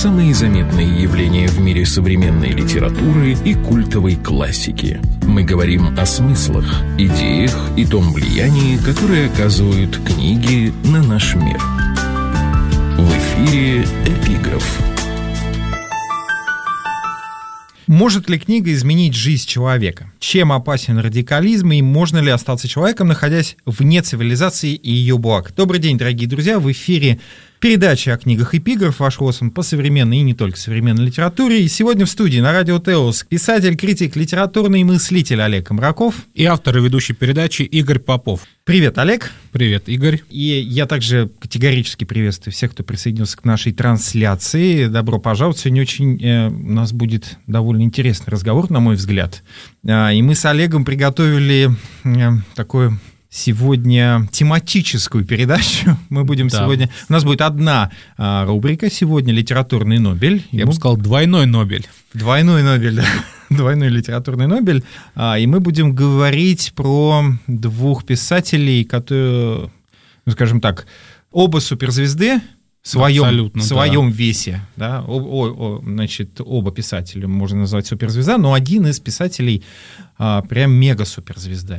самые заметные явления в мире современной литературы и культовой классики. Мы говорим о смыслах, идеях и том влиянии, которое оказывают книги на наш мир. В эфире «Эпиграф». Может ли книга изменить жизнь человека? Чем опасен радикализм и можно ли остаться человеком, находясь вне цивилизации и ее благ? Добрый день, дорогие друзья, в эфире передача о книгах «Эпиграф», ваш лосом по современной и не только современной литературе. И сегодня в студии на радио Теос писатель, критик, литературный мыслитель Олег Комраков и автор и ведущий передачи Игорь Попов. Привет, Олег. Привет, Игорь. И я также категорически приветствую всех, кто присоединился к нашей трансляции. Добро пожаловать. Сегодня у нас будет довольно интересный разговор, на мой взгляд. И мы с Олегом приготовили такое... Сегодня тематическую передачу. Мы будем сегодня... У нас будет одна рубрика сегодня «Литературный Нобель». Я бы сказал, двойной Нобель. Двойной Нобель, да. Двойной литературный Нобель. И мы будем говорить про двух писателей, которые, скажем так, оба суперзвезды в своем весе. Да? Значит, оба писателя можно назвать суперзвезда, но один из писателей прям мега-суперзвезда.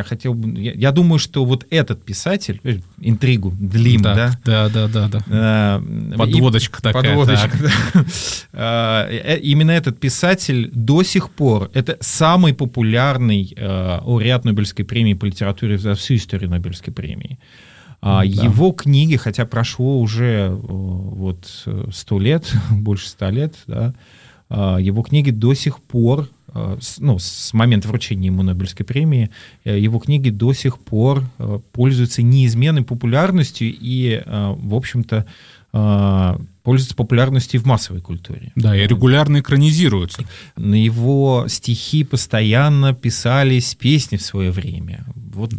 Я думаю, что вот этот писатель, интригу, длим, да? Да. Подводочка такая. Подводочка, да. Именно этот писатель до сих пор, это самый популярный лауреат Нобелевской премии по литературе за всю историю Нобелевской премии. Его книги, хотя прошло уже 100 лет, больше 100 лет, да, его книги до сих пор, с момента вручения ему Нобелевской премии, его книги до сих пор пользуются неизменной популярностью и, в общем-то, пользуются популярностью и в массовой культуре. Да, и регулярно экранизируются. На его стихи постоянно писались песни в свое время. Вот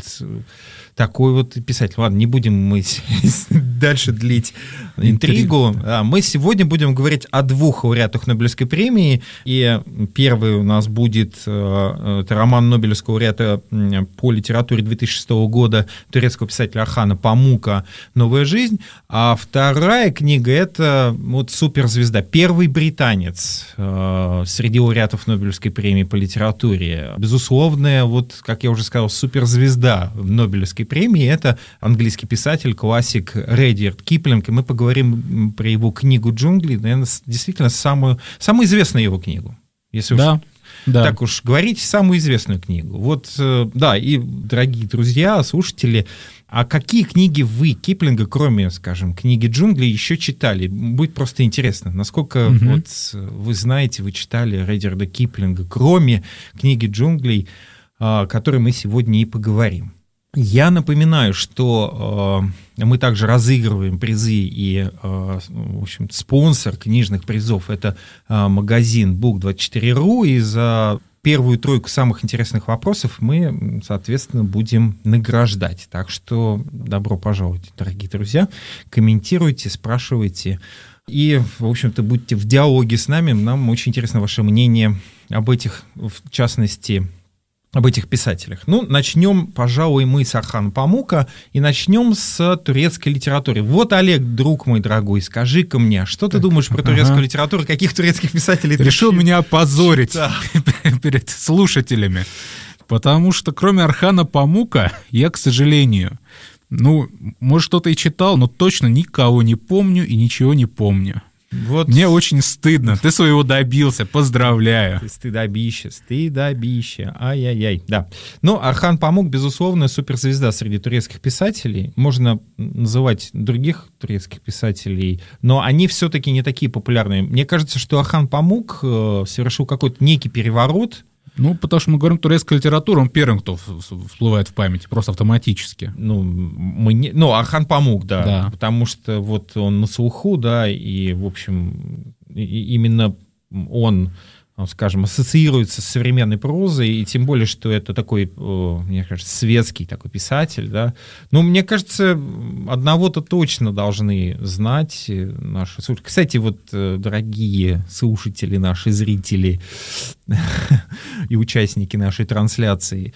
такой вот писатель. Ладно, не будем мы дальше длить интригу. Мы сегодня будем говорить о двух лауреатах Нобелевской премии. И первый у нас будет это роман Нобелевского лауреата по литературе 2006 года турецкого писателя Орхана Памука «Новая жизнь». А вторая книга — это суперзвезда, первый британец среди лауреатов Нобелевской премии по литературе. Безусловная, как я уже сказал, суперзвезда в Нобелевской премии — это английский писатель, классик Редьярд Киплинг, и мы поговорим про его книгу «Джунгли», наверное, действительно самую известную его книгу. Если так уж говорить, самую известную книгу. И, дорогие друзья, слушатели, а какие книги вы Киплинга, кроме, скажем, книги «Джунгли», еще читали? Будет просто интересно, насколько вы знаете, вы читали Редьярда Киплинга, кроме книги «Джунглей», о которой мы сегодня и поговорим. Я напоминаю, что мы также разыгрываем призы, и, в общем, спонсор книжных призов — это магазин Book24.ru, и за первую тройку самых интересных вопросов мы, соответственно, будем награждать. Так что добро пожаловать, дорогие друзья. Комментируйте, спрашивайте. И, в общем-то, будьте в диалоге с нами. Нам очень интересно ваше мнение об этих, в частности, об этих писателях. Начнем, пожалуй, мы с Орхана Памука, и начнем с турецкой литературы. Олег, друг мой дорогой, скажи-ка мне, что ты думаешь про турецкую литературу, каких турецких писателей ты решил меня опозорить перед слушателями, потому что кроме Орхана Памука я, к сожалению, может, что-то и читал, но точно никого не помню и ничего не помню. Мне очень стыдно. Ты своего добился. Поздравляю. Ты стыдобище. Ай-яй-яй. Да. Орхан Памук, безусловно, суперзвезда среди турецких писателей. Можно называть других турецких писателей, но они все-таки не такие популярные. Мне кажется, что Орхан Памук совершил какой-то некий переворот. Потому что мы говорим турецкая литература, он первым, кто всплывает в памяти, просто автоматически. Орхан Памук, да, потому что он на слуху, да, и, в общем, именно он, скажем, ассоциируется с современной прозой, и тем более, что это такой, мне кажется, светский такой писатель, да. Мне кажется, одного-то точно должны знать наши слушатели. Кстати, дорогие слушатели, наши зрители и участники нашей трансляции,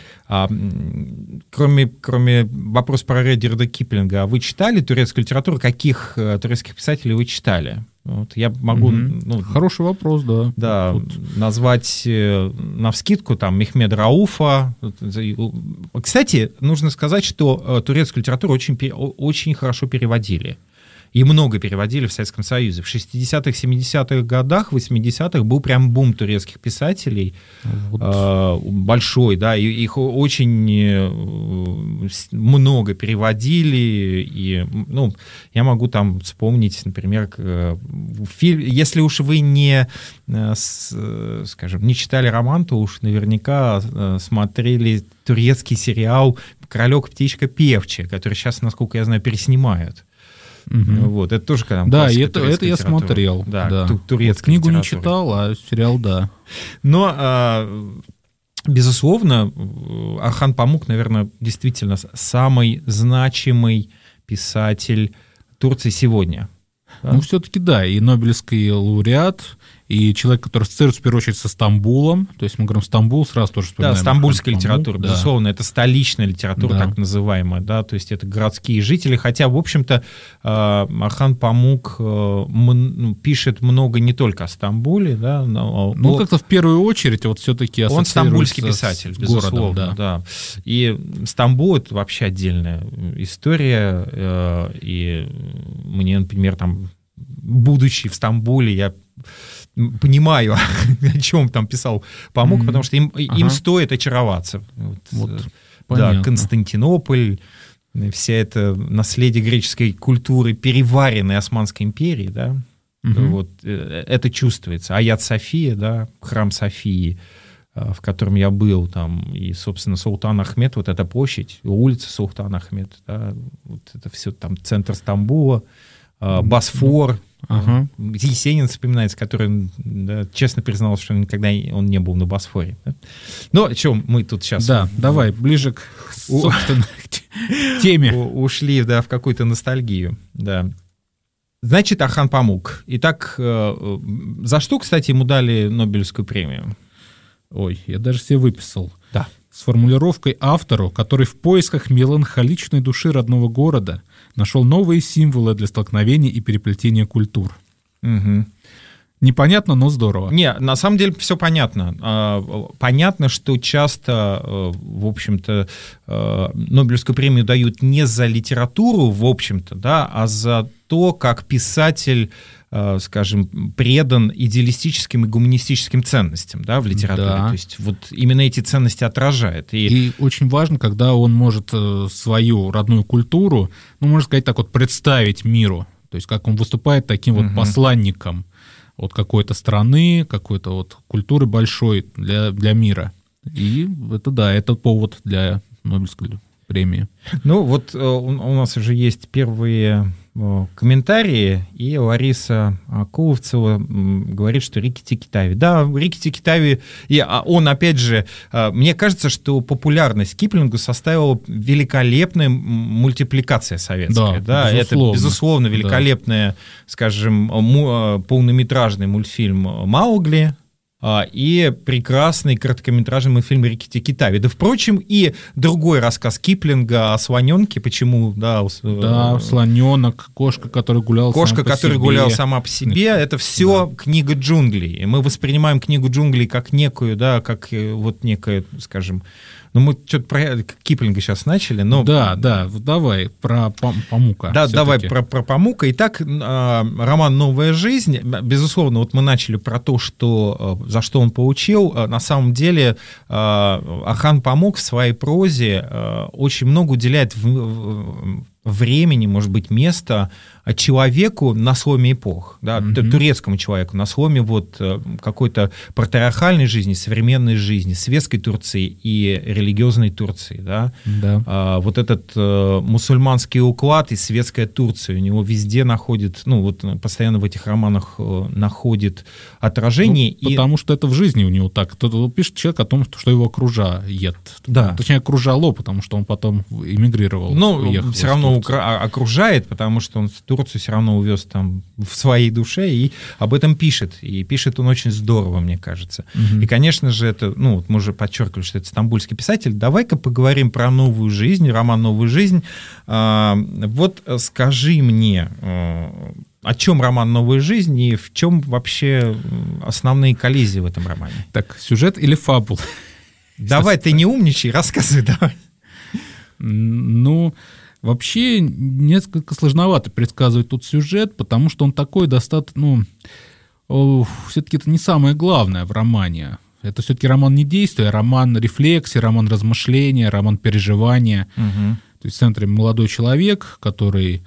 кроме вопроса про Редьярда Киплинга, вы читали турецкую литературу? Каких турецких писателей вы читали? Вот я могу... Хороший вопрос, да. Да, назвать навскидку там Мехмед Рауфа. Кстати, нужно сказать, что турецкую литературу очень хорошо переводили. И много переводили в Советском Союзе. В 60-х, 70-х годах, 80-х был прям бум турецких писателей. Большой, да, и их очень много переводили. И, я могу там вспомнить, например, если уж вы не читали роман, то уж наверняка смотрели турецкий сериал «Королек, птичка, певчая», который сейчас, насколько я знаю, переснимают. Вот, это тоже когда да, это я смотрел. Да. Книгу не читал, а сериал, да. Но, безусловно, Орхан Памук, наверное, действительно самый значимый писатель Турции сегодня. Да? Все-таки да, и Нобелевский лауреат, и человек, который ассоциируется в первую очередь со Стамбулом, то есть мы говорим Стамбул, сразу тоже вспоминаем. Да, стамбульская литература, да. Безусловно, это столичная литература, да. Так называемая, да, то есть это городские жители, хотя, в общем-то, Орхан Памук пишет много не только о Стамбуле, да, но... как-то в первую очередь вот все-таки ассоциируется. Он стамбульский писатель, безусловно, городом, да. И Стамбул — это вообще отдельная история, и мне, например, там, будучи в Стамбуле, я понимаю, о чем там писал Памук, потому что им стоит очароваться. Да, Константинополь, вся эта наследие греческой культуры, переваренной Османской империей, да, вот, это чувствуется. Аят София, да, храм Софии, в котором я был, там, и, собственно, Султан Ахмед, вот эта площадь, улица Султан Ахмед, да, вот это все там центр Стамбула, Босфор. Есенин вспоминается, который, да, честно признался, что никогда он не был на Босфоре. Да? Но о чем мы тут сейчас... Да, давай, ближе к собственной теме. Ушли, да, в какую-то ностальгию. Да. Значит, Орхан Памук. Итак, за что, кстати, ему дали Нобелевскую премию? Ой, я даже себе выписал. Да. С формулировкой автору, который в поисках меланхоличной души родного города нашел новые символы для столкновений и переплетения культур. Непонятно, но здорово. Не, на самом деле все понятно. Понятно, что часто, в общем-то, Нобелевскую премию дают не за литературу, в общем-то, да, а за то, как писатель, скажем, предан идеалистическим и гуманистическим ценностям, да, в литературе. Да. То есть вот именно эти ценности отражает. И очень важно, когда он может свою родную культуру, можно сказать так вот, представить миру. То есть как он выступает таким вот посланником от какой-то страны, какой-то вот культуры большой для мира. И это, да, это повод для Нобелевской премии. Ну вот у нас уже есть первые комментарии, и Лариса Акуловцева говорит, что Рикки Тикки-Тави. Да, Рикки Тикки-Тави, он, опять же, мне кажется, что популярность Киплингу составила великолепная мультипликация советская. Да, это, безусловно, великолепная, скажем, полнометражный мультфильм «Маугли», и прекрасный короткометражный мультфильм «Рикки Тикки-Тави». Да, впрочем, и другой рассказ Киплинга о слоненке, почему, да... Да, слоненок, кошка, которая гуляла сама по себе, это все книга джунглей. И мы воспринимаем книгу джунглей как некую, да, как вот некое, скажем... мы что-то про Киплинга сейчас начали, но... Да, давай про Памука. Да, давай про Памука. Итак, роман «Новая жизнь». Безусловно, вот мы начали про то, за что он получил. На самом деле Орхан Памук в своей прозе очень много уделяет времени, может быть, места человеку на сломе эпох, да, турецкому человеку на сломе вот какой-то патриархальной жизни, современной жизни, светской Турции и религиозной Турции. Да? Да. Вот этот мусульманский уклад и светская Турция у него везде находит, постоянно в этих романах находит отражение. Потому что это в жизни у него так. Тут пишет человек о том, что его окружает. Да. Точнее, окружало, потому что он потом эмигрировал. Все равно окружает, потому что он Турцию все равно увез там в своей душе и об этом пишет. И пишет он очень здорово, мне кажется. И, конечно же, это, мы уже подчеркивали, что это стамбульский писатель. Давай-ка поговорим про новую жизнь, роман «Новая жизнь». Вот скажи мне, о чем роман «Новая жизнь» и в чем вообще основные коллизии в этом романе? Так, сюжет или фабул? Давай, ты не умничай, рассказывай, давай. Ну, вообще несколько сложновато предсказывать тут сюжет, потому что он такой достаточно, все-таки это не самое главное в романе. Это все-таки роман не действия, а роман рефлексии, роман размышления, роман переживания. Угу. То есть в центре молодой человек, который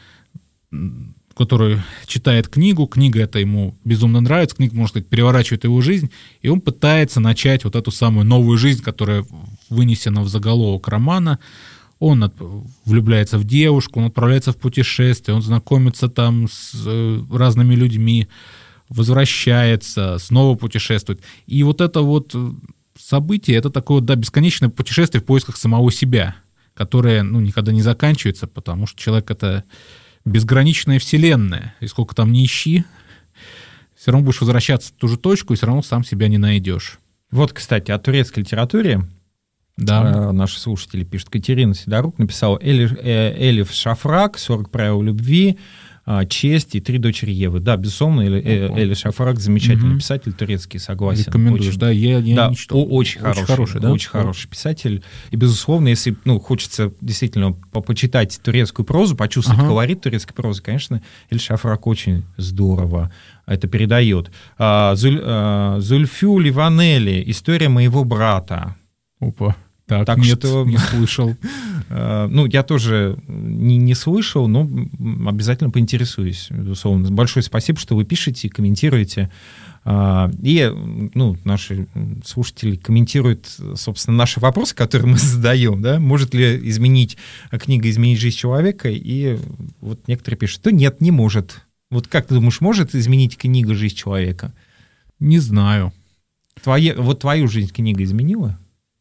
читает книгу, книга эта ему безумно нравится, книга, можно сказать, переворачивает его жизнь, и он пытается начать вот эту самую новую жизнь, которая вынесена в заголовок романа. Он влюбляется в девушку, он отправляется в путешествие, он знакомится там с разными людьми, возвращается, снова путешествует. И вот это вот событие, это такое, да, бесконечное путешествие в поисках самого себя, которое, никогда не заканчивается, потому что человек — это безграничная вселенная, и сколько там ни ищи, все равно будешь возвращаться в ту же точку, и все равно сам себя не найдешь. Вот, кстати, о турецкой литературе. Да. Наши слушатели пишут. Катерина Сидорук написала: Элиф Шафрак, 40 правил любви, честь и 3 дочери Евы. Да, безусловно, Элиф Шафрак замечательный писатель турецкий, согласен. Рекомендуешь, очень, да? Я не читал. Очень хороший, да? Очень хороший писатель. И, безусловно, если хочется действительно почитать турецкую прозу, почувствовать колорит турецкой прозы, конечно, Элиф Шафрак очень здорово это передает. Зульфю Ливанели, «История моего брата». Опа. Так нет, что не слышал. Я тоже не слышал, но обязательно поинтересуюсь. Безусловно. Большое спасибо, что вы пишете, комментируете. И наши слушатели комментируют, собственно, наши вопросы, которые мы задаем. Да? Может ли книга изменить жизнь человека? И вот некоторые пишут, что нет, не может. Вот как ты думаешь, может изменить книга жизнь человека? Не знаю. Твою жизнь книга изменила?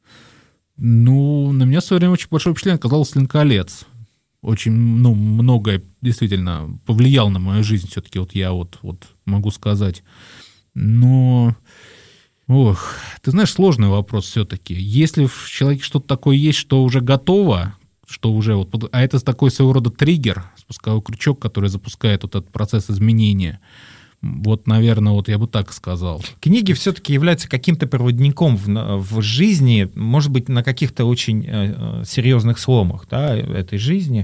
На меня в свое время очень большое впечатление оказал «Властелин колец». Очень многое действительно повлияло на мою жизнь, все-таки я могу сказать. Но, ты знаешь, сложный вопрос все-таки. Если в человеке что-то такое есть, что уже готово, что уже а это такой своего рода триггер, спусковой крючок, который запускает этот процесс изменения. Наверное, я бы так сказал. Книги все-таки являются каким-то проводником в жизни, может быть, на каких-то очень серьезных сломах, да, этой жизни.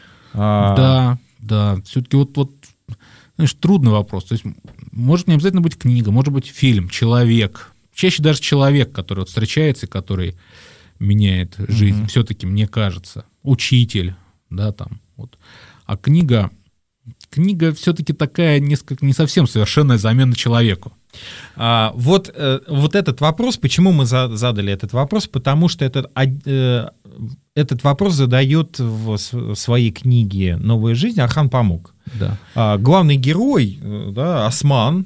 Да. Все-таки знаешь, трудный вопрос. То есть, может не обязательно быть книга, может быть фильм, человек. Чаще даже человек, который встречается, который меняет жизнь. Все-таки, мне кажется. Учитель, да, там. А книга все-таки такая несколько не совсем совершенная замена человеку. Вот этот вопрос, почему мы задали этот вопрос? Потому что этот вопрос задает в своей книге «Новая жизнь» Орхан Памук. Да. Главный герой, да, Осман,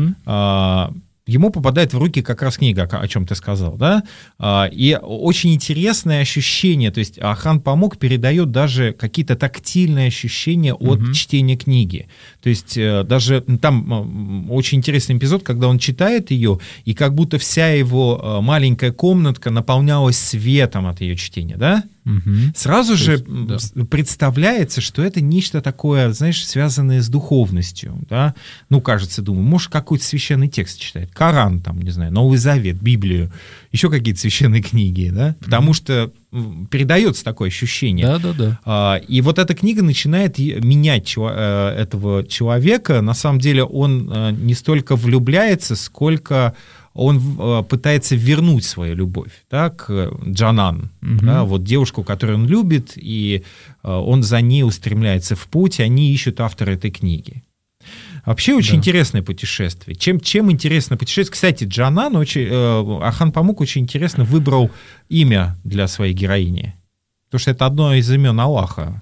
ему попадает в руки как раз книга, о чем ты сказал, да, и очень интересное ощущение, то есть Орхан Памук передает даже какие-то тактильные ощущения от чтения книги, то есть даже там очень интересный эпизод, когда он читает ее, и как будто вся его маленькая комнатка наполнялась светом от ее чтения, да? Сразу же представляется, что это нечто такое, знаешь, связанное с духовностью, да? Кажется, думаю, может, какой-то священный текст читает, Коран, там, не знаю, Новый Завет, Библию, еще какие-то священные книги, да? Потому что передается такое ощущение. Да. И вот эта книга начинает менять этого человека. На самом деле он не столько влюбляется, сколько он пытается вернуть свою любовь, да, к Джанан, да, девушку, которую он любит, и он за ней устремляется в путь, и они ищут автора этой книги. Вообще очень интересное путешествие. Чем интересно путешествие? Кстати, Джанан, Орхан Памук очень интересно выбрал имя для своей героини, потому что это одно из имен Аллаха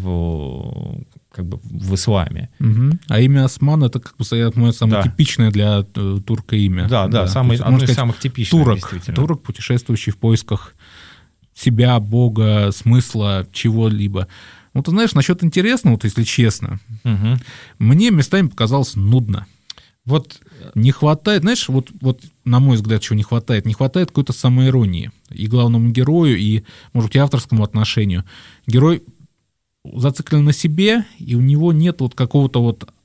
в исламе. А имя Осман — это, самое типичное для турка имя. Да, одно из самых типичных. Турок, путешествующий в поисках себя, Бога, смысла, чего-либо. Ты знаешь, насчет интересного, если честно, мне местами показалось нудно. Не хватает, знаешь, на мой взгляд, чего не хватает? Не хватает какой-то самоиронии и главному герою, и, может быть, и авторскому отношению. Герой зациклен на себе, и у него нет какого-то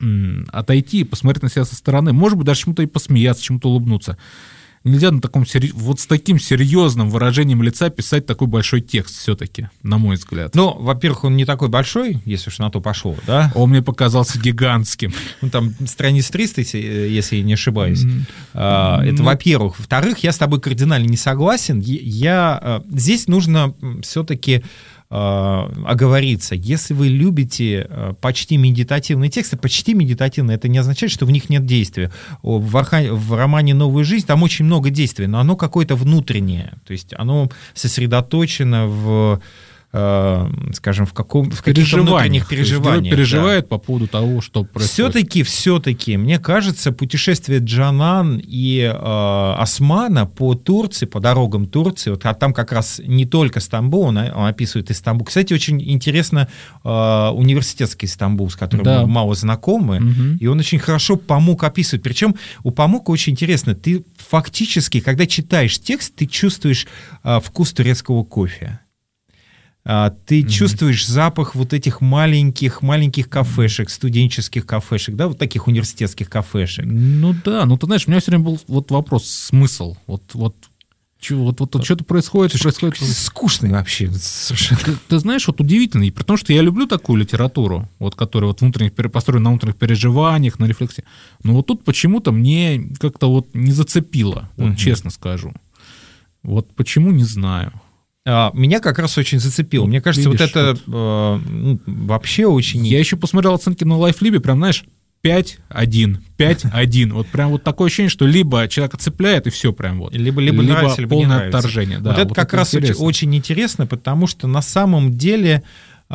отойти и посмотреть на себя со стороны, может быть, даже чему-то и посмеяться, чему-то улыбнуться. Нельзя на таком вот с таким серьезным выражением лица писать такой большой текст все-таки, на мой взгляд. Ну, во-первых, он не такой большой, если уж на то пошло, да? Он мне показался гигантским. Ну, там страниц 300, если я не ошибаюсь. Это во-первых. Во-вторых, я с тобой кардинально не согласен. Здесь нужно все-таки оговориться. Если вы любите почти медитативные тексты, почти медитативные, это не означает, что в них нет действия. В романе «Новая жизнь» там очень много действия, но оно какое-то внутреннее. То есть оно сосредоточено скажем, в каких-то внутренних переживаниях. Переживает по поводу того, что происходит. Все-таки, мне кажется, путешествие Джанан и Османа по Турции, по дорогам Турции, вот, а там как раз не только Стамбул, он описывает и Стамбул. Кстати, очень интересно университетский Стамбул, с которым мы мало знакомы, и он очень хорошо Памук описывает. Причем у Памука очень интересно, ты фактически, когда читаешь текст, ты чувствуешь вкус турецкого кофе. Ты чувствуешь запах вот этих маленьких кафешек, студенческих кафешек, да, вот таких университетских кафешек. Ну да, ну ты знаешь, у меня все время был вот вопрос, смысл, вот что-то происходит. Скучный вообще совершенно. Ты знаешь, вот удивительно, и при том, что я люблю такую литературу, вот, которая вот построена на внутренних переживаниях, на рефлексии, но вот тут почему-то мне как-то вот не зацепило, вот, честно скажу. Вот почему, не знаю. Меня как раз очень зацепило. Мне кажется, видишь, вот это вообще очень... Я еще посмотрел оценки на LifeLib, прям, знаешь, 5-1, 5-1. Вот прям вот такое ощущение, что либо человека цепляет, и все прям вот. Либо нравится, либо не нравится. Полное отторжение. Вот это как раз очень интересно, потому что на самом деле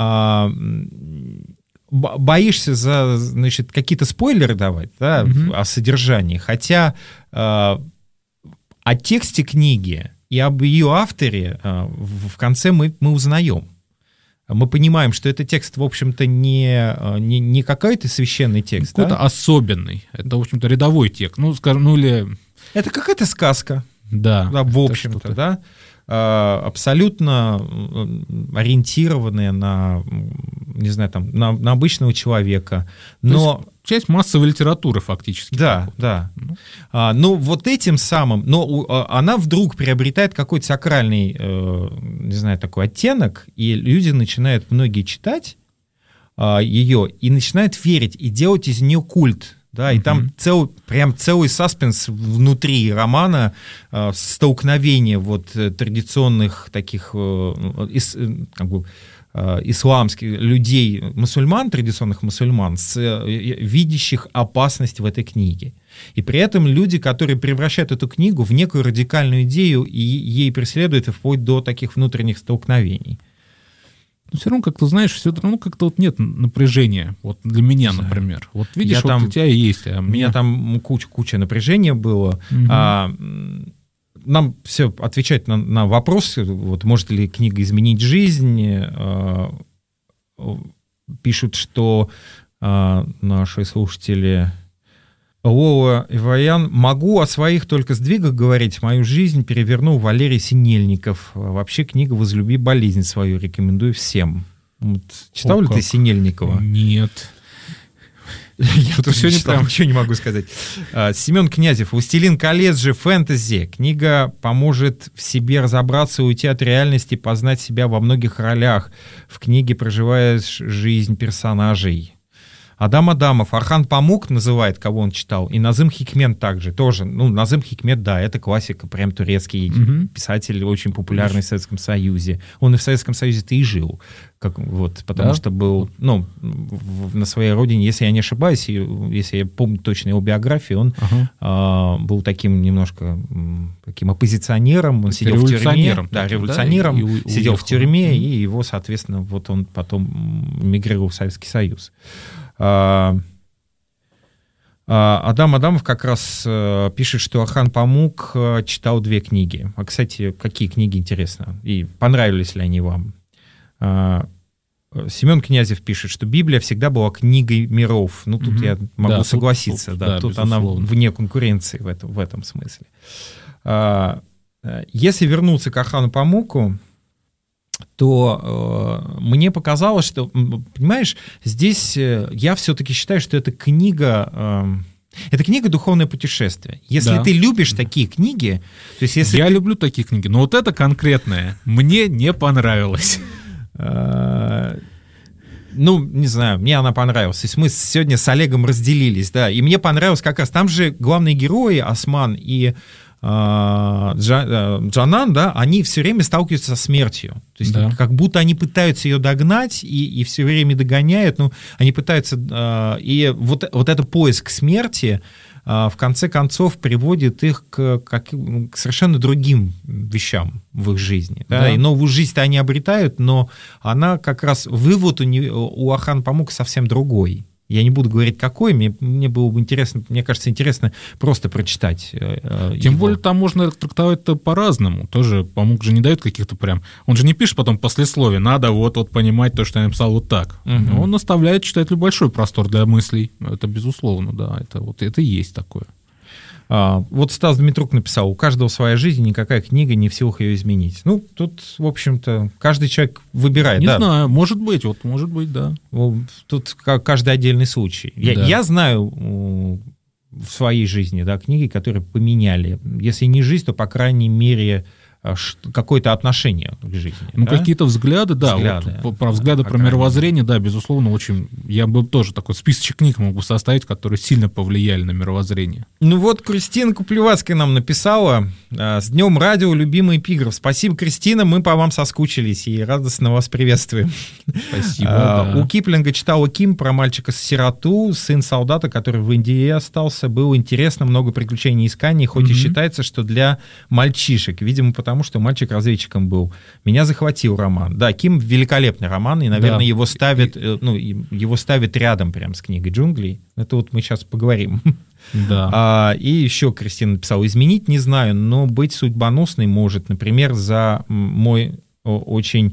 боишься значит, какие-то спойлеры давать, да, о содержании. Хотя о тексте книги и об ее авторе в конце мы узнаем. Мы понимаем, что это текст, в общем-то, не какой-то священный текст. Какой-то особенный. Это, в общем-то, рядовой текст. Ну, скажем, или... Это какая-то сказка. Да. В общем-то, да. Абсолютно ориентированная на, не знаю, там, на обычного человека. Но... Часть массовой литературы фактически. Да, да. Но вот этим самым, она вдруг приобретает какой-то сакральный, не знаю, такой оттенок, и люди начинают многие читать ее и начинают верить и делать из нее культ. Да, и там целый саспенс внутри романа, столкновение вот традиционных таких как бы исламских людей, мусульман, традиционных мусульман, видящих опасность в этой книге. И при этом люди, которые превращают эту книгу в некую радикальную идею и ей преследуют вплоть до таких внутренних столкновений. Но все равно, как ты знаешь, все равно как-то вот нет напряжения. Вот для меня, например. Вот видишь, вот у тебя и есть. У меня там куча напряжения было. Нам все отвечать на вопрос, вот, может ли книга изменить жизнь. Пишут, что наши слушатели... Лола Иваян: могу о своих только сдвигах говорить. Мою жизнь перевернул Валерий Синельников. Вообще книга «Возлюби болезнь свою» рекомендую всем. Вот, читал ли ты Синельникова? Нет. Я тут сегодня прям ничего не могу сказать. Семен Князев: «Властелин колец» же фэнтези. Книга поможет в себе разобраться, уйти от реальности, познать себя во многих ролях. В книге проживаешь жизнь персонажей. Адам Адамов: Орхан Памук называет, кого он читал, и Назым Хикмет также, тоже. Ну, Назым Хикмет, да, это классика, прям турецкий писатель, очень популярный в Советском Союзе. Он и в Советском Союзе-то и жил, потому что был, на своей родине, если я не ошибаюсь, если я помню точно его биографию, он был таким немножко таким оппозиционером, он сидел в тюрьме, революционером, сидел в тюрьме, и его, соответственно, вот он потом мигрировал в Советский Союз. Адам Адамов как раз пишет, что Орхан Памук читал 2 книги. А, кстати, какие книги, интересно? И понравились ли они вам? Семен Князев пишет, что Библия всегда была книгой миров. Ну, тут я могу согласиться. Тут она вне конкуренции в этом смысле. Если вернуться к Орхану Памуку, то мне показалось, что, понимаешь, здесь я все-таки считаю, что эта книга «Духовное путешествие». Если ты любишь такие книги, то есть если я люблю такие книги, но вот это конкретное мне не понравилось. Не знаю, мне она понравилась. То есть мы сегодня с Олегом разделились, да, и мне понравилось как раз, там же главные герои, Осман и Джанан, да, они все время сталкиваются со смертью. То есть как будто они пытаются ее догнать и все время догоняют, они пытаются... и вот этот поиск смерти в конце концов приводит их к совершенно другим вещам в их жизни. Да? И новую жизнь-то они обретают, но она как раз... Вывод у Орхан Памука совсем другой. Я не буду говорить, какой, мне было бы интересно, мне кажется, интересно просто прочитать. Тем более там можно трактовать это по-разному. Тоже Памук же не дает каких-то прям... Он же не пишет потом послесловие, надо вот понимать то, что я написал вот так. Угу. Он оставляет читателю большой простор для мыслей. Это безусловно, да, это и есть такое. Вот Стас Дмитрук написал: у каждого своя жизнь, никакая книга не в силах ее изменить. Тут, в общем-то, каждый человек выбирает. Не знаю, может быть, да. Тут каждый отдельный случай. Я знаю в своей жизни, да, книги, которые поменяли, если не жизнь, то, по крайней мере, какое-то отношение к жизни. Какие-то взгляды, да. Про взгляды, про мировоззрение, да, безусловно, очень... Я бы тоже такой списочек книг мог бы составить, которые сильно повлияли на мировоззрение. Кристина Куплевацкая нам написала: «С Днем радио, любимый эпиграф». Спасибо, Кристина, мы по вам соскучились и радостно вас приветствуем. Спасибо, У Киплинга читала Ким про мальчика-сироту, сын солдата, который в Индии остался. Было интересно, много приключений и исканий, хоть и считается, что для мальчишек. Видимо, потому что мальчик разведчиком был. Меня захватил роман. Да, Ким — великолепный роман, и, наверное, его ставят рядом прям с книгой «Джунглей». Это вот мы сейчас поговорим. Да. И еще Кристина написала: изменить не знаю, но быть судьбоносной может. Например, за моей очень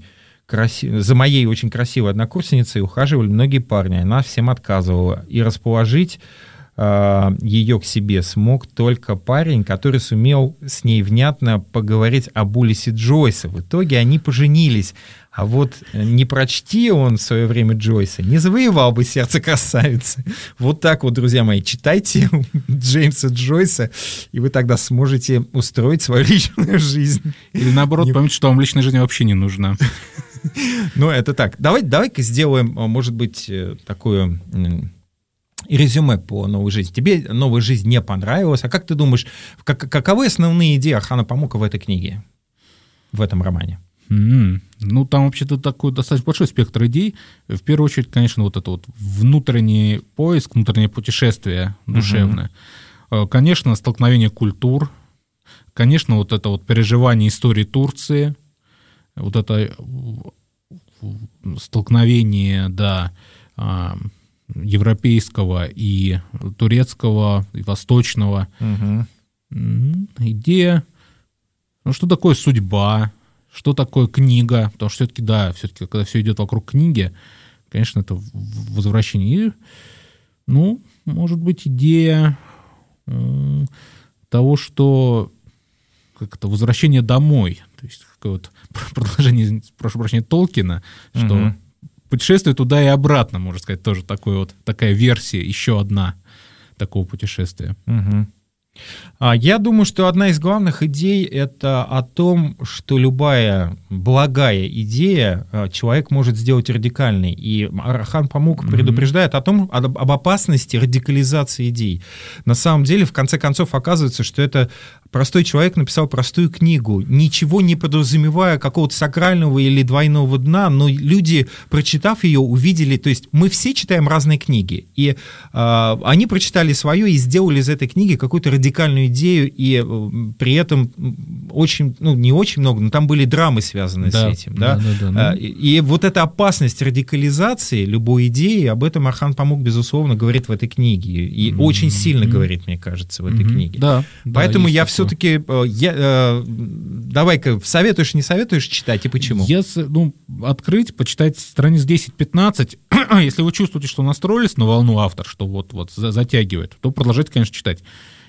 красивой однокурсницей ухаживали многие парни. Она всем отказывала. И расположить ее к себе смог только парень, который сумел с ней внятно поговорить об Улисе Джойса. В итоге они поженились. А вот не прочти он в свое время Джойса, не завоевал бы сердце красавицы. Вот так вот, друзья мои, читайте Джеймса Джойса, и вы тогда сможете устроить свою личную жизнь. Или наоборот, поймите, что вам личная жизнь вообще не нужна. Это так. Давай-ка сделаем, может быть, такую... и резюме по «Новой жизни». Тебе «Новая жизнь» не понравилась. А как ты думаешь, каковы основные идеи Орхана Памука в этой книге, в этом романе? Там вообще-то такой достаточно большой спектр идей. В первую очередь, конечно, вот это вот внутренний поиск, внутреннее путешествие душевное. Конечно, столкновение культур. Конечно, вот это вот переживание истории Турции. Вот это столкновение, да, европейского и турецкого, и восточного. Идея, что такое судьба, что такое книга, потому что все-таки, когда все идет вокруг книги, конечно, это возвращение. Может быть, идея того, что как-то возвращение домой, то есть какое-то продолжение, прошу прощения, Толкина, что путешествие туда и обратно, можно сказать, тоже такая версия, еще одна такого путешествия. Я думаю, что одна из главных идей — это о том, что любая благая идея человек может сделать радикальной. И Орхан Памук предупреждает об опасности радикализации идей. На самом деле, в конце концов, оказывается, что это простой человек написал простую книгу, ничего не подразумевая какого-то сакрального или двойного дна, но люди, прочитав ее, увидели, то есть мы все читаем разные книги, и они прочитали свое и сделали из этой книги какую-то радикальную идею, и при этом очень, не очень много, но там были драмы, связанные с этим. И вот эта опасность радикализации любой идеи, об этом Орхан Памук, безусловно, говорит в этой книге, и очень сильно говорит, мне кажется, в этой книге. Поэтому я все-таки, давай-ка, советуешь, не советуешь читать, и почему? Открыть, почитать страниц 10-15, если вы чувствуете, что настроились на волну автор, что вот затягивает, то продолжайте, конечно, читать.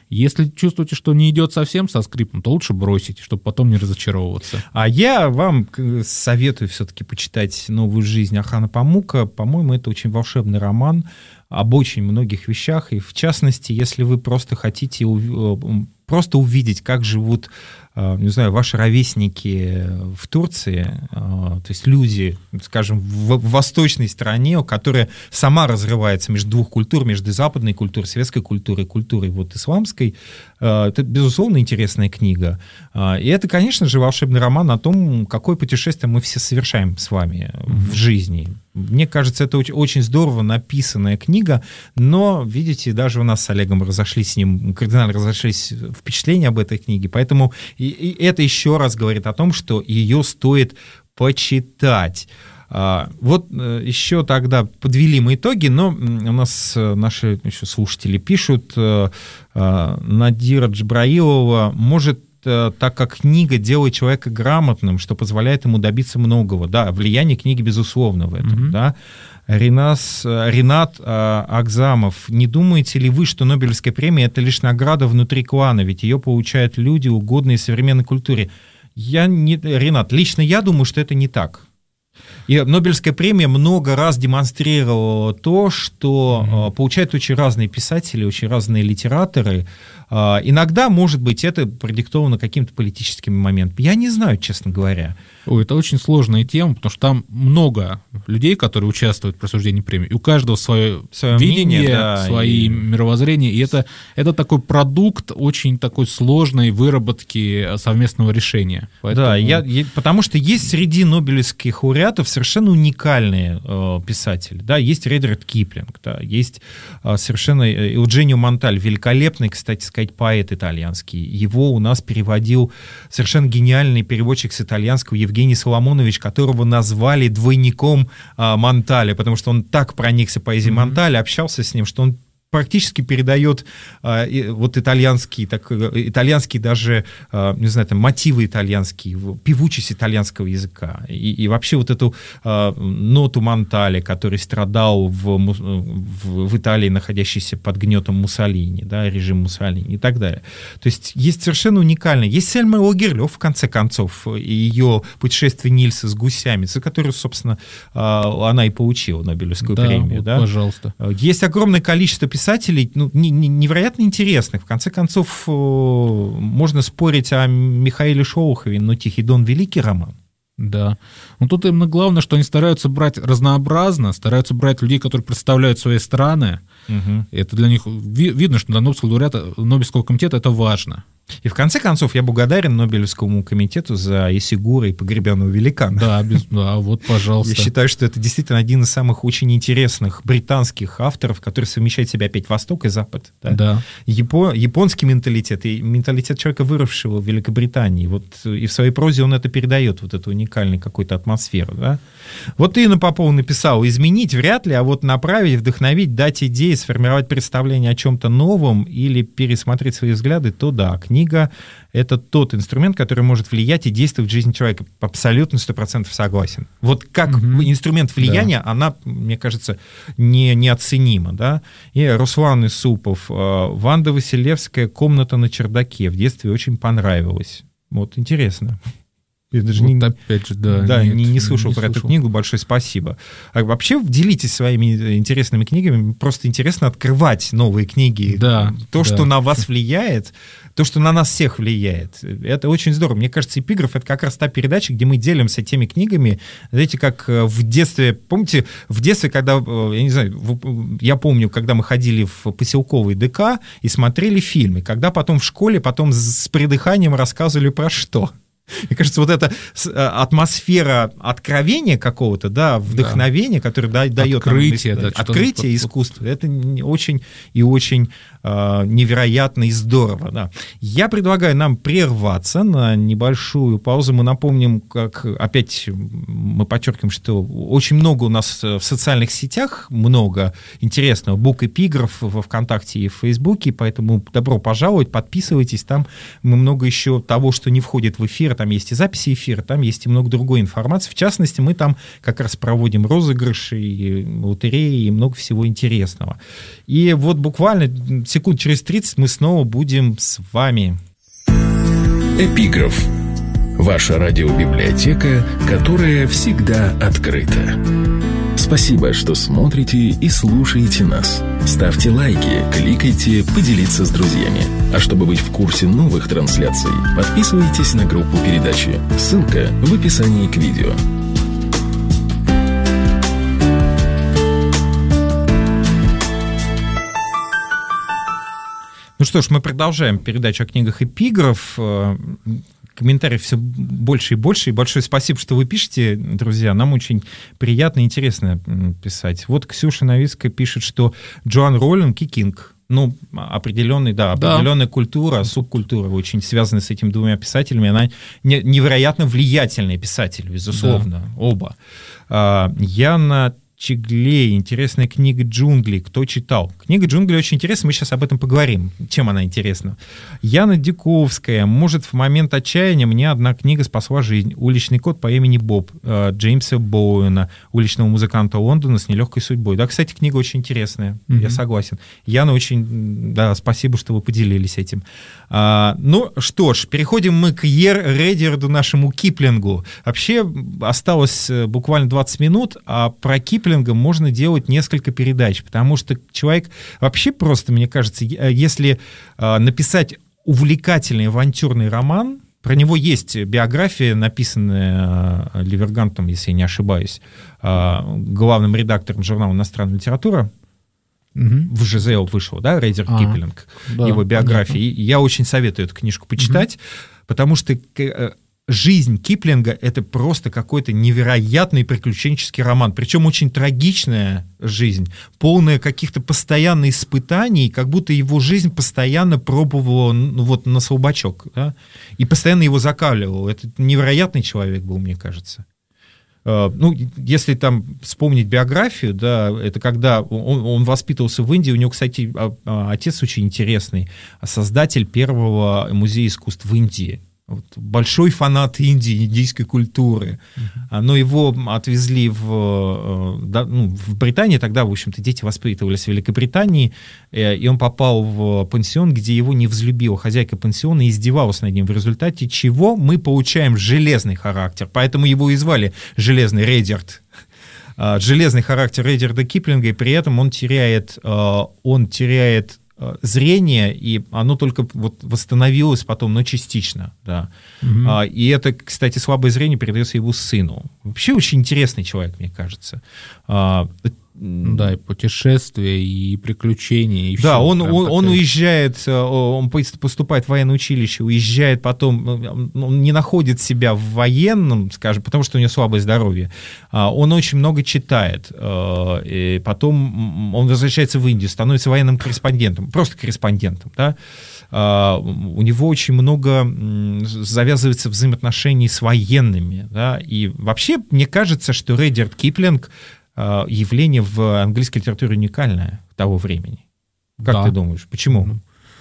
Если чувствуете, что не идет совсем со скрипом, то лучше бросить, чтобы потом не разочаровываться. А я вам советую все-таки почитать «Новую жизнь» Орхана Памука. По-моему, это очень волшебный роман об очень многих вещах. И в частности, если вы просто хотите просто увидеть, как живут, не знаю, ваши ровесники в Турции, то есть люди, скажем, в восточной стране, которая сама разрывается между двух культур, между западной культурой, светской культурой, культурой вот исламской, это, безусловно, интересная книга. И это, конечно же, волшебный роман о том, какое путешествие мы все совершаем с вами в жизни. Мне кажется, это очень здорово написанная книга, но, видите, даже у нас с Олегом разошлись с ним, кардинально разошлись впечатления об этой книге, поэтому и это еще раз говорит о том, что ее стоит почитать. Вот еще тогда подвели мы итоги, но у нас наши еще слушатели пишут, Надира Джабраилова, может, так как книга делает человека грамотным, что позволяет ему добиться многого. Да, влияние книги, безусловно, в этом. Да. Ренат Акзамов, не думаете ли вы, что Нобелевская премия — это лишь награда внутри клана, ведь ее получают люди, угодные современной культуре? Ренат, лично я думаю, что это не так. И Нобелевская премия много раз демонстрировала то, что получают очень разные писатели, очень разные литераторы. Иногда, может быть, это продиктовано каким-то политическим моментом. Я не знаю, честно говоря. Это очень сложная тема, потому что там много людей, которые участвуют в присуждении премии. И у каждого свое видение, мнение, да, свои мировоззрения. И это такой продукт очень такой сложной выработки совместного решения. Поэтому... Да, потому что есть среди нобелевских лауреатов совершенно уникальные писатели. Да, есть Редерд Киплинг, да, есть совершенно Eugenio Монталь, великолепный, кстати сказать, поэт итальянский. Его у нас переводил совершенно гениальный переводчик с итальянского Евгений Соломонович, которого назвали двойником Монталя, потому что он так проникся поэзией Монталя, общался с ним, что он практически передает вот итальянский даже, не знаю, там, мотивы итальянские, певучесть итальянского языка. И вообще вот эту ноту Монтале, который страдал в Италии, находящейся под гнетом Муссолини, да, режим Муссолини и так далее. То есть есть совершенно уникальное. Есть Сельма Лагерлёв, в конце концов, и ее «Путешествие Нильса с гусями», за которую, собственно, она и получила Нобелевскую премию. Вот, да, пожалуйста. Есть огромное количество писателей, невероятно интересных. В конце концов, можно спорить о Михаиле Шолохове, но «Тихий Дон» — великий роман. Да. Но тут именно главное, что они стараются брать разнообразно, стараются брать людей, которые представляют свои страны. Это для них видно, что для Нобелевского комитета это важно. И в конце концов я благодарен Нобелевскому комитету за Исигура и Погребенного великана. Да, вот, пожалуйста. Я считаю, что это действительно один из самых очень интересных британских авторов, который совмещает в себе опять Восток и Запад. Да. Японский менталитет и менталитет человека, выросшего в Великобритании. Вот, и в своей прозе он это передает, вот эту уникальную какую-то атмосферу. Да? Вот Инна Попова написала: изменить вряд ли, а вот направить, вдохновить, дать идеи, сформировать представление о чем-то новом или пересмотреть свои взгляды, то да, книга — это тот инструмент, который может влиять и действовать в жизни человека. Абсолютно 100% согласен. Вот как инструмент влияния, она, мне кажется, неоценима. Да? И Руслан Исупов, Ванда Василевская «Комната на чердаке». В детстве очень понравилась. Вот, интересно. Я даже опять же, не слышал про эту книгу. Большое спасибо. А вообще делитесь своими интересными книгами. Просто интересно открывать новые книги. Что на вас влияет, то, что на нас всех влияет. Это очень здорово. Мне кажется, «Эпиграф» — это как раз та передача, где мы делимся теми книгами. Знаете, как в детстве... Помните, в детстве, когда... Я не знаю, я помню, когда мы ходили в поселковый ДК и смотрели фильмы. Когда потом в школе, с придыханием рассказывали про что. Мне кажется, вот эта атмосфера откровения какого-то, да, вдохновения, которое дает открытие искусства, это очень и очень невероятно и здорово. Да. Я предлагаю нам прерваться на небольшую паузу. Мы напомним, как опять мы подчеркиваем, что очень много у нас в социальных сетях, много интересного. Бук-эпиграф во ВКонтакте и в Фейсбуке, поэтому добро пожаловать, подписывайтесь. Там мы много еще того, что не входит в эфир. Там есть и записи эфира, там есть и много другой информации. В частности, мы там как раз проводим розыгрыши, и лотереи и много всего интересного. И вот буквально секунд через 30 мы снова будем с вами. Эпиграф. Ваша радиобиблиотека, которая всегда открыта. Спасибо, что смотрите и слушаете нас. Ставьте лайки, кликайте, поделиться с друзьями. А чтобы быть в курсе новых трансляций, подписывайтесь на группу передачи. Ссылка в описании к видео. Ну что ж, мы продолжаем передачу о книгах «Эпиграф». Комментариев все больше и больше. И большое спасибо, что вы пишете, друзья. Нам очень приятно и интересно писать. Вот Ксюша Новицкая пишет, что Джоан Роулинг и Кинг. Ну, определенная культура, субкультура, очень связанная с этими двумя писателями. Она невероятно влиятельный писатель, безусловно, оба. Яна Чиглей, интересная книга «Джунгли». Кто читал? Книга «Джунгли» очень интересна, мы сейчас об этом поговорим. Чем она интересна? Яна Дюковская. Может, в момент отчаяния мне одна книга спасла жизнь. «Уличный кот по имени Боб» Джеймса Боуэна, уличного музыканта Лондона с нелегкой судьбой. Да, кстати, книга очень интересная, я согласен. Яна, очень, спасибо, что вы поделились этим. Ну что ж, переходим мы к Редьярду, нашему Киплингу. Вообще, осталось буквально 20 минут, а про Киплинга можно делать несколько передач, потому что человек вообще просто, мне кажется, если написать увлекательный авантюрный роман, про него есть биография, написанная Ливергантом, если я не ошибаюсь, главным редактором журнала «Иностранная литература». В ЖЗЛ вышел, да, Редьярд Киплинг, его биография. И я очень советую эту книжку почитать, потому что жизнь Киплинга — это просто какой-то невероятный приключенческий роман. Причем очень трагичная жизнь, полная каких-то постоянных испытаний, как будто его жизнь постоянно пробовала на слабачок, да? И постоянно его закаливала. Это невероятный человек был, мне кажется. Ну, если там вспомнить биографию, да, это когда он воспитывался в Индии, у него, кстати, отец очень интересный, создатель первого музея искусств в Индии. Вот, большой фанат Индии, индийской культуры. Но его отвезли в Британию, тогда, в общем-то, дети воспитывались в Великобритании, и он попал в пансион, где его не взлюбила хозяйка пансиона и издевалась над ним, в результате чего мы получаем железный характер. Поэтому его и звали Железный Редьярд. Железный характер Редьярда Киплинга, и при этом он теряет зрение, и оно только вот восстановилось потом, но частично, да. И это, кстати, слабое зрение передается его сыну. Вообще очень интересный человек, мне кажется. Да, и путешествия, и приключения, и все. Да, он уезжает, он поступает в военное училище, уезжает потом, он не находит себя в военном, скажем, потому что у него слабое здоровье. Он очень много читает, и потом он возвращается в Индию, становится военным корреспондентом, просто корреспондентом, да. У него очень много завязывается взаимоотношений с военными, да, и вообще мне кажется, что Редьярд Киплинг явление в английской литературе уникальное того времени. Как ты думаешь, почему?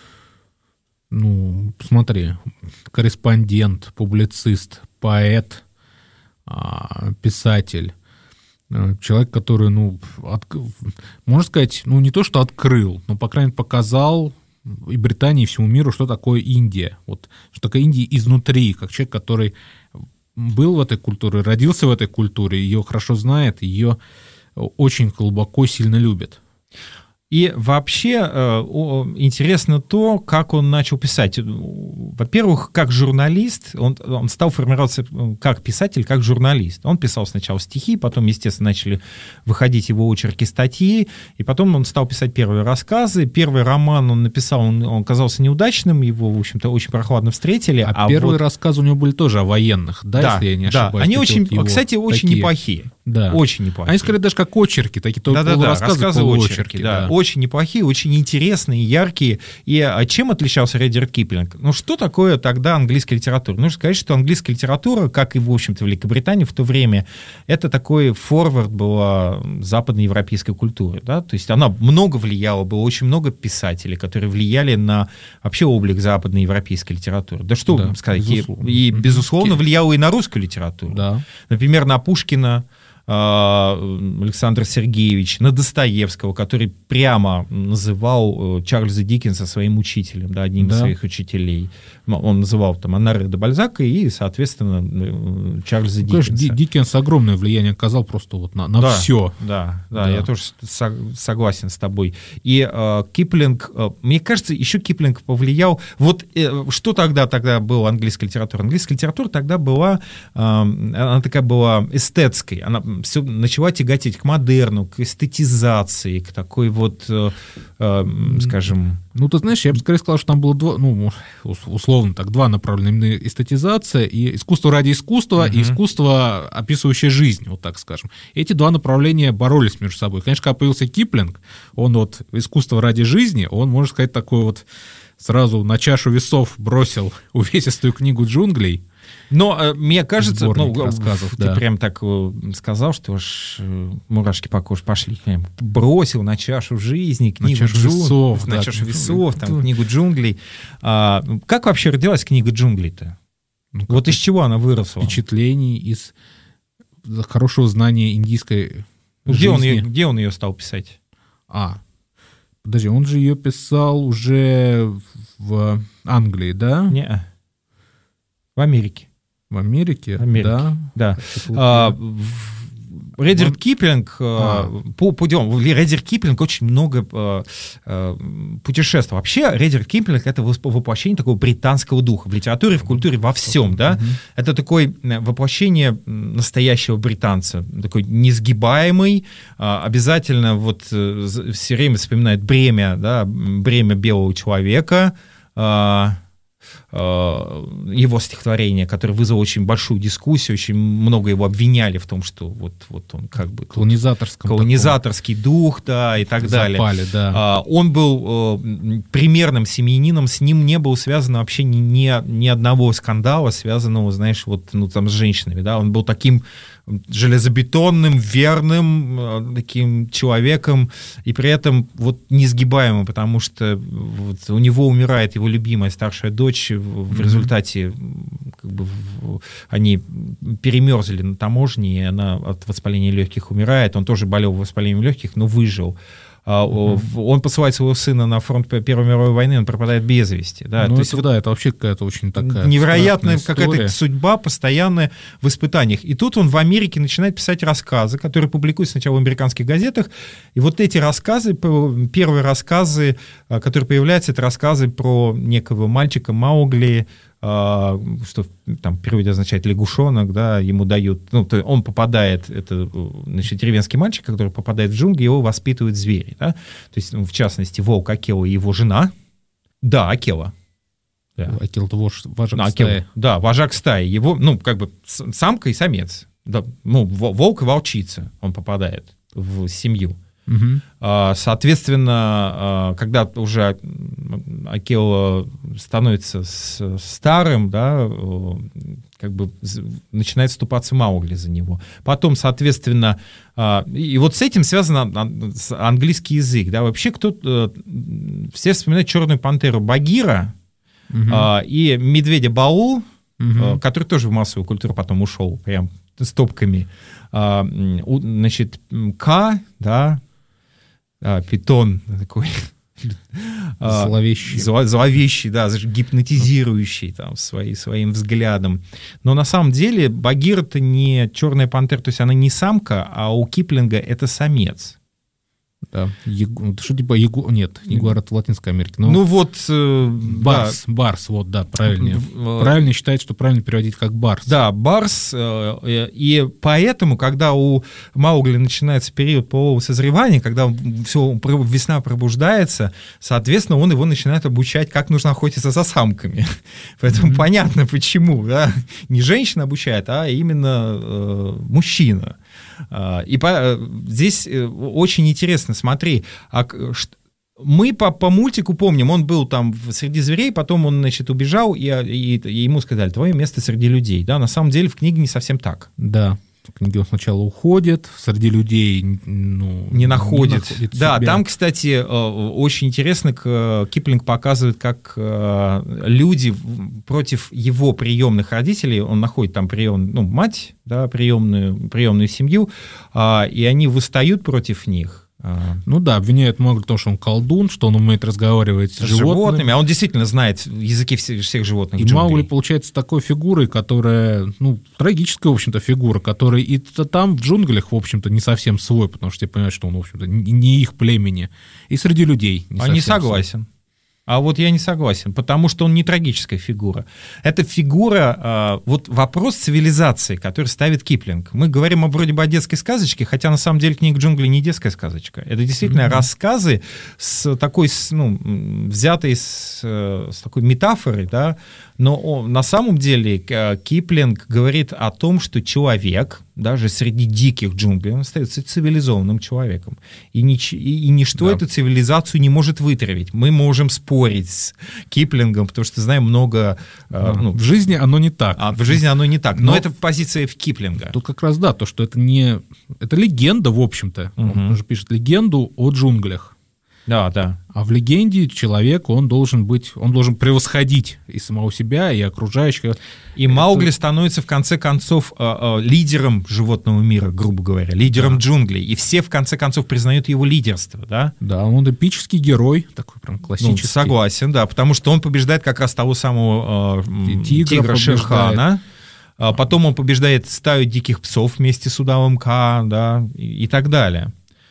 Ну, смотри, корреспондент, публицист, поэт, писатель, человек, который, можно сказать, не то, что открыл, но, по крайней мере, показал и Британии, и всему миру, что такое Индия. Вот, что такое Индия изнутри, как человек, который был в этой культуре, родился в этой культуре, ее хорошо знает, ее очень глубоко, сильно любит. И вообще интересно то, как он начал писать. Во-первых, как журналист, он стал формироваться как писатель, как журналист. Он писал сначала стихи, потом, естественно, начали выходить его очерки, статьи, и потом он стал писать первые рассказы. Первый роман он написал, он оказался неудачным, его, в общем-то, очень прохладно встретили. А первые рассказы у него были тоже о военных, да, если я не ошибаюсь? Да, они очень, кстати, очень неплохие. Да. Очень неплохие. Они скорее даже как очерки, такие рассказы очерки, да. Очень неплохие, очень интересные, яркие. И чем отличался Редьярд Киплинг? Что такое тогда английская литература? Нужно сказать, что английская литература, как и, в общем-то, в Великобритании в то время, это такой форвард была западноевропейской культуры. Да? То есть она много влияла, было очень много писателей, которые влияли на вообще облик западноевропейской литературы. Да что сказать, безусловно влияла и на русскую литературу. Да. Например, на Пушкина, Александр Сергеевич, на Достоевского, который прямо называл Чарльза Диккенса своим учителем, да, одним из своих учителей. Он называл там Оноре де Бальзака и, соответственно, Чарльза Диккенса. Конечно, Диккенс огромное влияние оказал просто вот на все. Да, я тоже согласен с тобой. И Киплинг, мне кажется, еще Киплинг повлиял. Вот что тогда была английская литература? Английская литература тогда была, она такая была эстетской. Она все начала тяготеть к модерну, к эстетизации, к такой вот, скажем... Ну, ты знаешь, я бы скорее сказал, что там было условно так, два направления. Именно эстетизация и искусство ради искусства, и искусство, описывающее жизнь, вот так скажем. Эти два направления боролись между собой. Конечно, когда появился Киплинг, он вот искусство ради жизни, он, можно сказать, такой вот сразу на чашу весов бросил увесистую книгу джунглей. Но мне кажется, рассказов, ты прям так сказал, что аж мурашки по коже пошли. Бросил на чашу жизни книгу джунглей. На чашу весов, там, книгу джунглей. Как вообще родилась книга джунглей-то? Вот из чего она выросла? Впечатлений, из хорошего знания индийской жизни. Где он ее стал писать? Подожди, он же ее писал уже в Англии, да? Не, в Америке. В Америке? Да. Редьярд Киплинг, Редьярд Киплинг очень много путешествовал. Вообще, Редьярд Киплинг — это воплощение такого британского духа в литературе, в культуре, во всем, да? Это такое воплощение настоящего британца, такой несгибаемый, обязательно вот все время вспоминает бремя, да, бремя белого человека, его стихотворение, которое вызвало очень большую дискуссию, очень много его обвиняли в том, что вот он как бы... Колонизаторский дух, да, и так далее. Да. Он был примерным семьянином, с ним не было связано вообще ни одного скандала, связанного, знаешь, вот, там, с женщинами, да, он был таким железобетонным, верным таким человеком, и при этом вот несгибаемым, потому что вот у него умирает его любимая старшая дочь, в результате как бы они перемерзли на таможне, и она от воспаления легких умирает, он тоже болел воспалением легких, но выжил. Он посылает своего сына на фронт Первой мировой войны, он пропадает без вести. Да? То есть, это вообще какая-то очень такая невероятная какая-то судьба, постоянная в испытаниях. И тут он в Америке начинает писать рассказы, которые публикуются сначала в американских газетах. И вот эти рассказы, первые рассказы, которые появляются, это рассказы про некого мальчика Маугли, что там в переводе означает лягушонок, да, ему дают, он попадает, это, значит, деревенский мальчик, который попадает в джунгли, его воспитывают звери, да, то есть, в частности, волк Акела и его жена, да, Акела. Да. Акела-то вожак стаи. Да, вожак стаи, его, как бы самка и самец, да, волк и волчица, он попадает в семью. Соответственно, когда уже Акела становится старым, старым, да, как бы начинает вступаться Маугли за него. Потом, соответственно, и вот с этим связан английский язык. Да, вообще все вспоминают «Черную пантеру» Багира и «Медведя Балу», который тоже в массовую культуру потом ушел, прям с топками. Значит, К, да, питон такой зловещий, да, гипнотизирующий там своим взглядом. Но на самом деле Багира — это не черная пантера, то есть она не самка, а у Киплинга это самец. Да. Что типа нет, ягуар — это в Латинской Америке. Барс, вот, да, правильнее. Правильно считает, что правильно переводить как барс. Да, барс. И поэтому, когда у Маугли начинается период полового созревания, когда весна пробуждается, соответственно, он его начинает обучать, как нужно охотиться за самками. Поэтому понятно, почему. Да? Не женщина обучает, а именно мужчина. И здесь очень интересно, смотри, мы по мультику помним, он был там среди зверей, потом он, значит, убежал, и ему сказали: твое место среди людей. Да? На самом деле в книге не совсем так. Да. книге он сначала уходит, среди людей не находит да, себя. Там, кстати, очень интересно, Киплинг показывает, как люди против его приемных родителей, он находит там мать, да, приемную семью, и они восстают против них. Обвиняют много в том, что он колдун, что он умеет разговаривать с животными. А он действительно знает языки всех животных. И Маугли получается такой фигурой, которая, трагическая, в общем-то, фигура, которая и там в джунглях, в общем-то, не совсем свой, потому что все понимают, что он, в общем-то, не их племени. И среди людей не совсем не согласен. Свой. А вот я не согласен, потому что он не трагическая фигура. Это фигура, вопрос цивилизации, который ставит Киплинг. Мы говорим вроде бы о детской сказочке, хотя на самом деле книга «Джунгли» не детская сказочка. Это действительно рассказы с такой, взятые с такой метафорой, да, но на самом деле Киплинг говорит о том, что человек, даже среди диких джунглей, он остается цивилизованным человеком. И ничто эту цивилизацию не может вытравить. Мы можем спорить с Киплингом, потому что знаем много... в жизни оно не так. В жизни оно не так. Но это позиция в Киплинга. Тут как раз то, что это не... Это легенда, в общем-то. Он же пишет легенду о джунглях. Да. А в легенде человек, он должен превосходить и самого себя, и окружающих. И Маугли становится, в конце концов, лидером животного мира, грубо говоря, лидером джунглей. И все, в конце концов, признают его лидерство, да? Да, он эпический герой, такой прям классический. Согласен, да, потому что он побеждает как раз того самого тигра Шерхана. Потом он побеждает стаю диких псов вместе с удавом Ка, да, и так далее.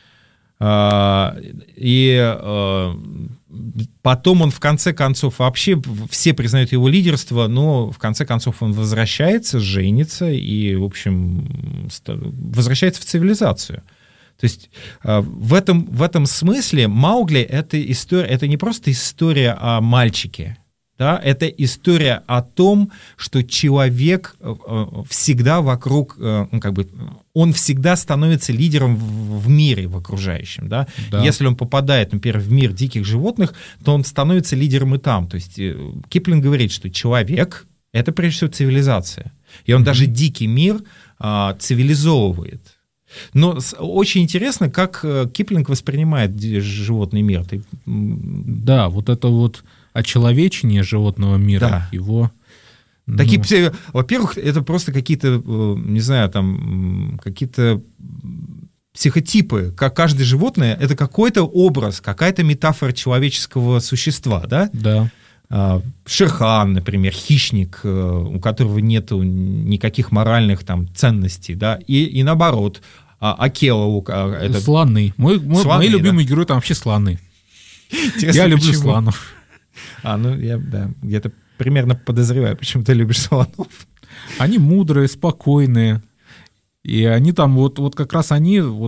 И потом он в конце концов вообще все признают его лидерство, но в конце концов он возвращается, женится и, в общем, возвращается в цивилизацию. То есть в этом смысле Маугли — это не просто история о мальчике. Да, это история о том, что человек всегда вокруг, он всегда становится лидером в мире, в окружающем. Да? Да. Если он попадает, например, в мир диких животных, то он становится лидером и там. То есть Киплинг говорит, что человек — это прежде всего цивилизация. И он даже дикий мир цивилизовывает. Но очень интересно, как Киплинг воспринимает животный мир. Да, вот это вот очеловечение животного мира, его... Во-первых, это просто какие-то, не знаю, там, какие-то психотипы. Как каждое животное — это какой-то образ, какая-то метафора человеческого существа, да? Да. Шерхан, например, хищник, у которого нету никаких моральных там ценностей, да, и наоборот, Акела... Это... Слоны. Мои любимые герои там вообще слоны. Я люблю слонов. Я где-то примерно подозреваю, почему ты любишь слонов. Они мудрые, спокойные. И они там, вот как раз они, у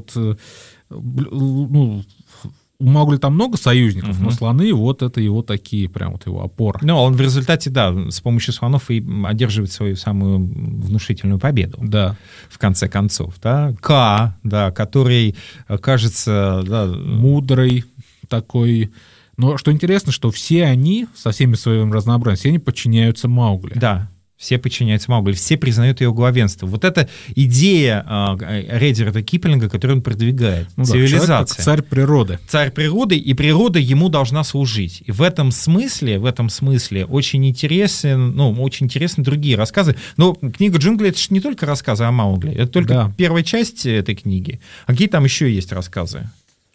Маугли там много союзников, но слоны, вот это его такие, прям вот его опора. Ну, он в результате, да, с помощью слонов и одерживает свою самую внушительную победу. Да. В конце концов, да. Ка, да, который, кажется... Да, мудрый такой... Но что интересно, что все они, со всеми своим разнообразием, все они подчиняются Маугли. Да, все подчиняются Маугли, все признают его главенство. Вот это идея Редьярда Киплинга, которую он продвигает. Цивилизация. Как царь природы. Царь природы, и природа ему должна служить. И в этом смысле очень интересны другие рассказы. Но книга «Джунгли» — это же не только рассказы о Маугли, это только первая часть этой книги. А какие там еще есть рассказы?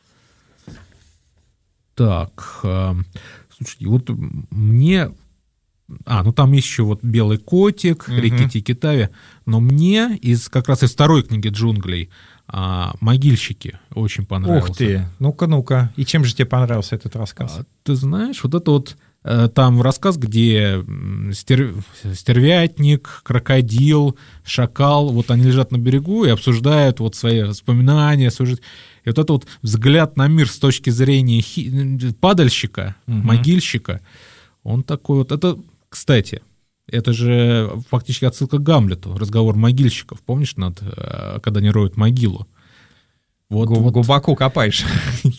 Так, слушайте, вот мне... там есть еще вот «Белый котик», «Рикки-Тикки-Тави», но мне как раз из второй книги «Джунглей» «Могильщики» очень понравился. Ух ты, ну-ка. И чем же тебе понравился этот рассказ? Ты знаешь, вот это вот там рассказ, где стервятник, крокодил, шакал, вот они лежат на берегу и обсуждают вот свои воспоминания, свою жизнь. И вот этот вот взгляд на мир с точки зрения падальщика, могильщика, он такой вот... Это, кстати, это же фактически отсылка к Гамлету, разговор могильщиков. Помнишь, когда они роют могилу? Глубоко копаешь.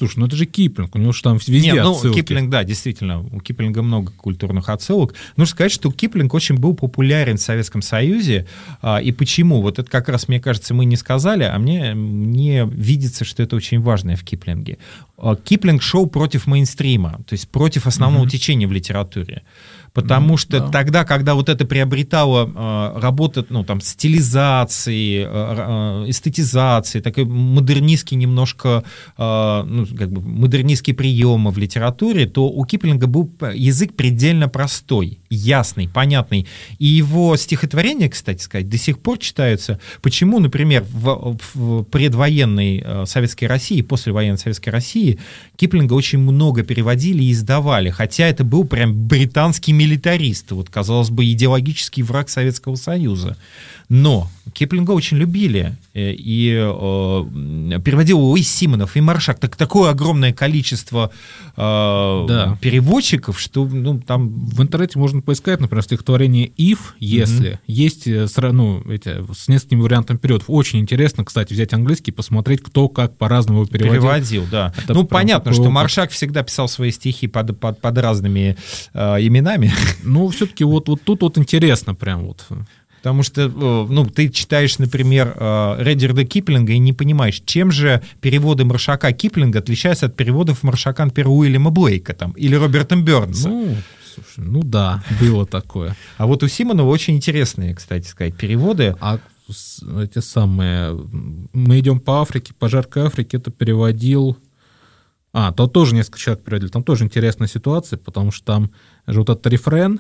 слушай, ну это же Киплинг, у него же там везде отсылки. Киплинг, да, действительно, у Киплинга много культурных отсылок. Нужно сказать, что Киплинг очень был популярен в Советском Союзе, и почему? Вот это как раз, мне кажется, мы не сказали, а мне видится, что это очень важно в Киплинге. Киплинг шел против мейнстрима, то есть против основного течения в литературе. Потому что тогда, когда вот это приобретало работа, стилизации, эстетизации, такой модернистский немножко, модернистские приемы в литературе, то у Киплинга был язык предельно простой, ясный, понятный. И его стихотворения, кстати сказать, до сих пор читаются. Почему, например, в предвоенной Советской России, послевоенной Советской России Киплинга очень много переводили и издавали, хотя это был прям британский милитарист, вот, казалось бы, идеологический враг Советского Союза. Но Киплинга очень любили, и переводил его и Симонов, и Маршак. Такое огромное количество переводчиков, что там... В интернете можно поискать, например, стихотворение «If», «Если». Есть с несколькими вариантами переводов. Очень интересно, кстати, взять английский, посмотреть, кто как по-разному переводил. Да. Понятно, что Маршак всегда писал свои стихи под разными именами. Ну, все-таки вот тут интересно прям вот... Потому что, ты читаешь, например, Редьярда Киплинга и не понимаешь, чем же переводы Маршака Киплинга отличаются от переводов Маршака, например, Уильяма Блейка или Роберта Бёрнса. Слушай, да, было такое. А вот у Симонова очень интересные, кстати сказать, переводы. А эти самые... «Мы идем по Африке», «По жаркой Африке» это переводил... то тоже несколько человек переводили. Там тоже интересная ситуация, потому что там же вот этот рефрен...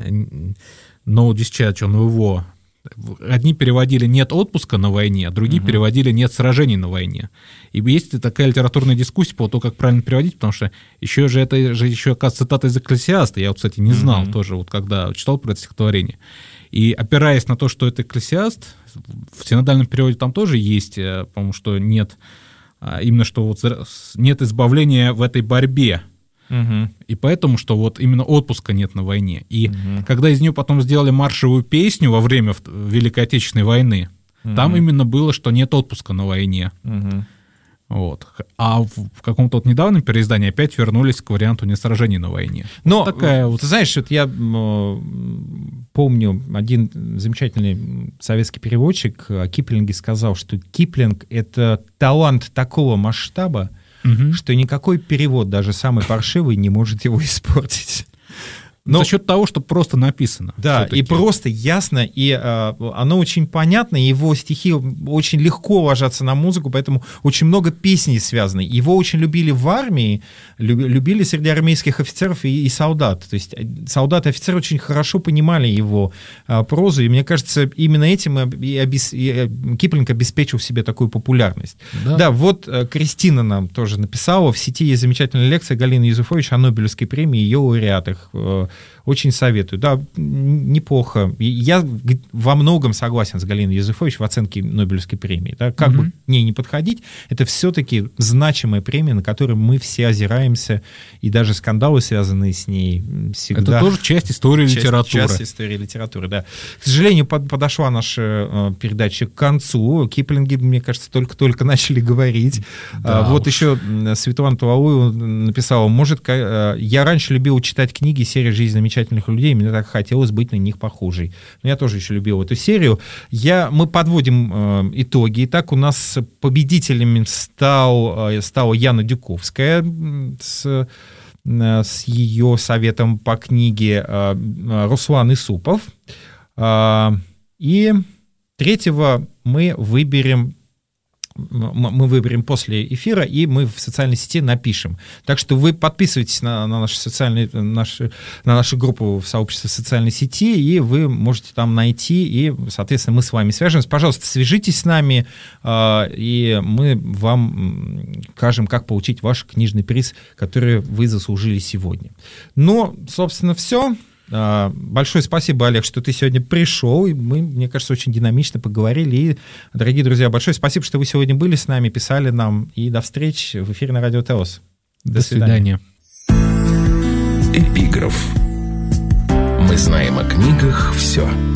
No discharge on его. Одни переводили «нет отпуска на войне», а другие переводили «нет сражений на войне». И есть такая литературная дискуссия по тому, как правильно переводить, потому что это еще, оказывается, цитата из «Экклесиаста». Я, кстати, не знал тоже, когда читал про это стихотворение. И опираясь на то, что это «Экклесиаст», в синодальном переводе там тоже есть, по-моему, что нет, именно что нет избавления в этой борьбе. И поэтому, что вот именно отпуска нет на войне. И когда из нее потом сделали маршевую песню во время Великой Отечественной войны, там именно было, что нет отпуска на войне. Вот. А в каком-то недавнем переиздании опять вернулись к варианту «нет сражений на войне». Но, ты знаешь, я помню, один замечательный советский переводчик о Киплинге сказал, что Киплинг — это талант такого масштаба, что никакой перевод, даже самый паршивый, не может его испортить. За счет того, что просто написано. Да, все-таки. И просто ясно, и оно очень понятно, его стихи очень легко ложатся на музыку, поэтому очень много песней связаны. Его очень любили в армии, любили среди армейских офицеров и солдат. То есть солдаты и офицеры очень хорошо понимали его прозу, и мне кажется, именно этим Киплинг обеспечил себе такую популярность. Да, вот Кристина нам тоже написала, в сети есть замечательная лекция Галины Юзефович о Нобелевской премии и ее лауреатах. Очень советую. Да, неплохо. Я во многом согласен с Галиной Юзефович в оценке Нобелевской премии. Да? Как бы к ней не подходить, это все-таки значимая премия, на которую мы все озираемся, и даже скандалы, связанные с ней, всегда... Это тоже часть истории литературы. Часть истории литературы, да. К сожалению, подошла наша передача к концу. Киплинги, мне кажется, только-только начали говорить. Вот еще Светлана Талалуева написала, я раньше любила читать книги серии «Жизнь замечательных людей», мне так хотелось быть на них похожей. Но я тоже еще любил эту серию. Мы подводим итоги. Итак, у нас победителями стала Яна Дюковская с ее советом по книге, Руслан Исупов. И третьего мы выберем после эфира, и мы в социальной сети напишем. Так что вы подписывайтесь на нашу группу в сообществе социальной сети, и вы можете там найти, и, соответственно, мы с вами свяжемся. Пожалуйста, свяжитесь с нами, и мы вам скажем, как получить ваш книжный приз, который вы заслужили сегодня. Собственно, все. Большое спасибо, Олег, что ты сегодня пришел. И мы, мне кажется, очень динамично поговорили. И, дорогие друзья, большое спасибо, что вы сегодня были с нами, писали нам. И до встречи в эфире на Радио ТЭОС. До свидания. Эпиграф. Мы знаем о книгах все.